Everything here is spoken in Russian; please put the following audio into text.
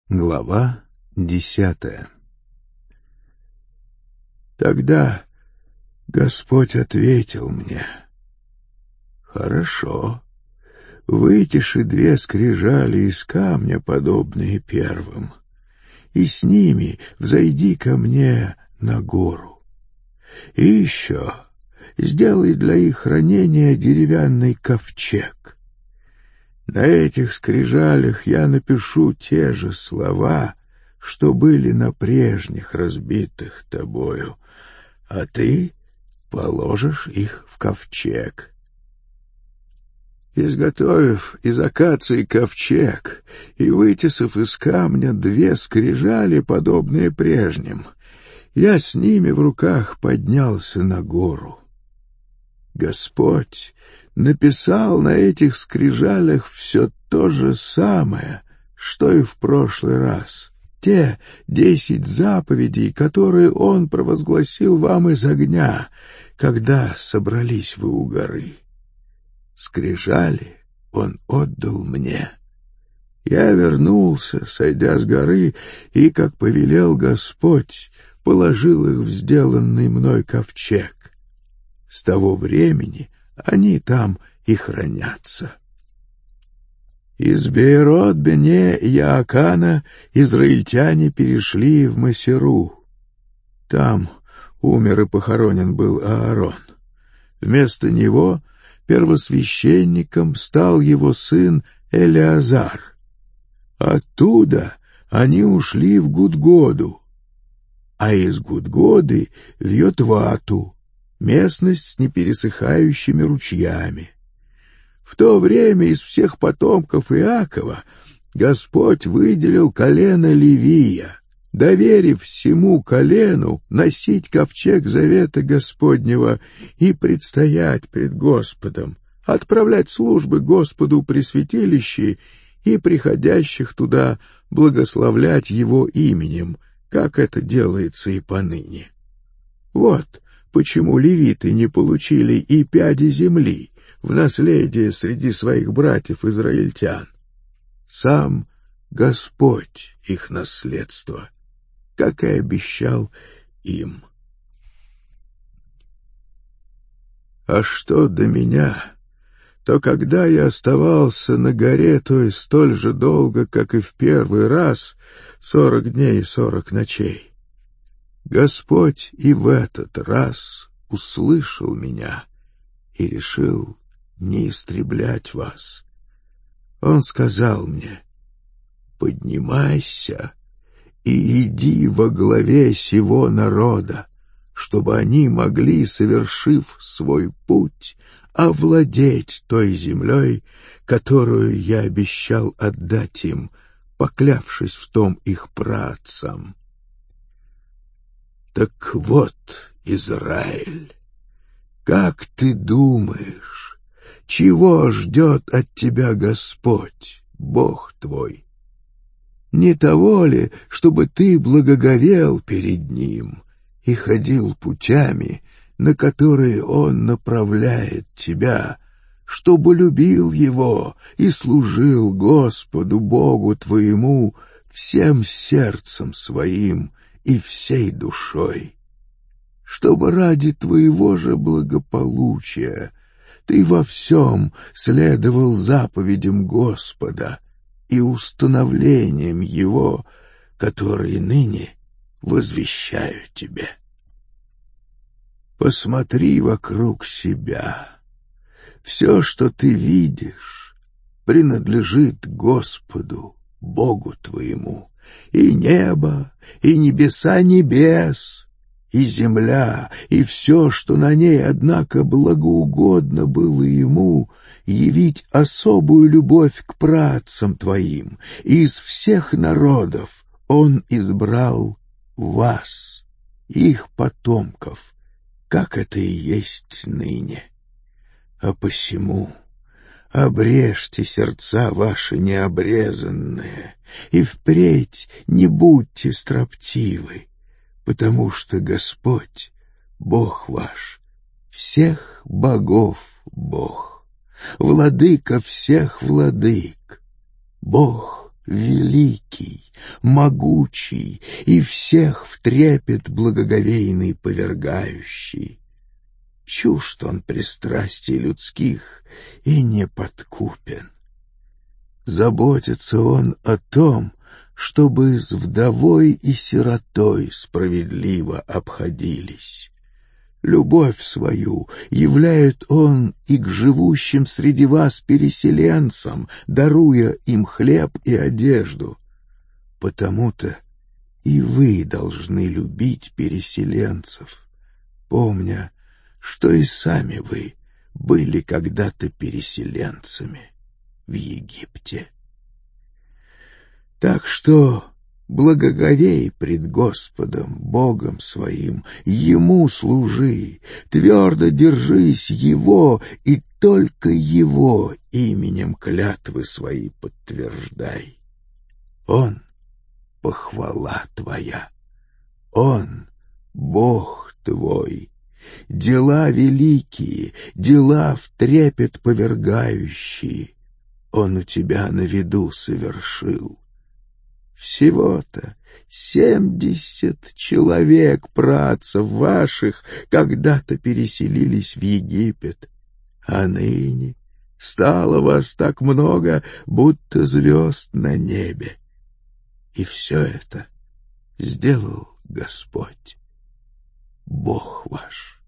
Глава 10. Тогда Господь ответил мне: «Хорошо, вытиши 2 скрижали из камня, подобные первым, и с ними взойди ко мне на гору. И еще сделай для их хранения деревянный ковчег. На этих скрижалях я напишу те же слова, что были на прежних разбитых тобою, а ты положишь их в ковчег». Изготовив из акации ковчег и вытесав из камня 2 скрижали, подобные прежним, я с ними в руках поднялся на гору. Господь написал на этих скрижалях все то же самое, что и в прошлый раз. Те 10 заповедей, которые Он провозгласил вам из огня, когда собрались вы у горы. Скрижали Он отдал мне. Я вернулся, сойдя с горы, и, как повелел Господь, положил их в сделанный мной ковчег. С того времени они там и хранятся. Из Беерот-бене-Яакана израильтяне перешли в Масеру. Там умер и похоронен был Аарон. Вместо него первосвященником стал его сын Элеазар. Оттуда они ушли в Гудгоду, а из Гудгоды в Йотвату, местность с непересыхающими ручьями. В то время из всех потомков Иакова Господь выделил колено Левия, доверив всему колену носить ковчег завета Господнего и предстоять пред Господом, отправлять службы Господу при святилище и приходящих туда благословлять Его именем, как это делается и поныне. Вот почему левиты не получили и пяди земли в наследие среди своих братьев-израильтян. Сам Господь их наследство, как и обещал им. А что до меня, то когда я оставался на горе той столь же долго, как и в первый раз, 40 дней и 40 ночей, Господь и в этот раз услышал меня и решил не истреблять вас. Он сказал мне: «Поднимайся и иди во главе сего народа, чтобы они могли, совершив свой путь, овладеть той землей, которую я обещал отдать им, поклявшись в том их праотцам». Так вот, Израиль, как ты думаешь, чего ждет от тебя Господь, Бог твой? Не того ли, чтобы ты благоговел перед Ним и ходил путями, на которые Он направляет тебя, чтобы любил Его и служил Господу Богу твоему всем сердцем своим и всей душой, чтобы ради твоего же благополучия ты во всем следовал заповедям Господа и установлениям Его, которые ныне возвещаю тебе. Посмотри вокруг себя. Все, что ты видишь, принадлежит Господу, Богу твоему. И небо, и небеса небес, и земля, и все, что на ней, однако, благоугодно было Ему явить особую любовь к праотцам твоим, и из всех народов Он избрал вас, их потомков, как это и есть ныне. А посему обрежьте сердца ваши необрезанные, и впредь не будьте строптивы, потому что Господь, Бог ваш, всех богов Бог, владыка всех владык, Бог великий, могучий и всех в трепет благоговейный повергающий. Чужд он пристрастий людских и не подкупен. Заботится он о том, чтобы с вдовой и сиротой справедливо обходились. Любовь свою являет он и к живущим среди вас переселенцам, даруя им хлеб и одежду. Потому-то и вы должны любить переселенцев, помня, что и сами вы были когда-то переселенцами в Египте. Так что благоговей пред Господом, Богом своим, Ему служи, твердо держись Его и только Его именем клятвы свои подтверждай. Он — похвала твоя, Он — Бог твой, дела великие, дела в трепет повергающие Он у тебя на виду совершил. Всего-то 70 человек працев ваших когда-то переселились в Египет, а ныне стало вас так много, будто звезд на небе. И все это сделал Господь, Бог ваш.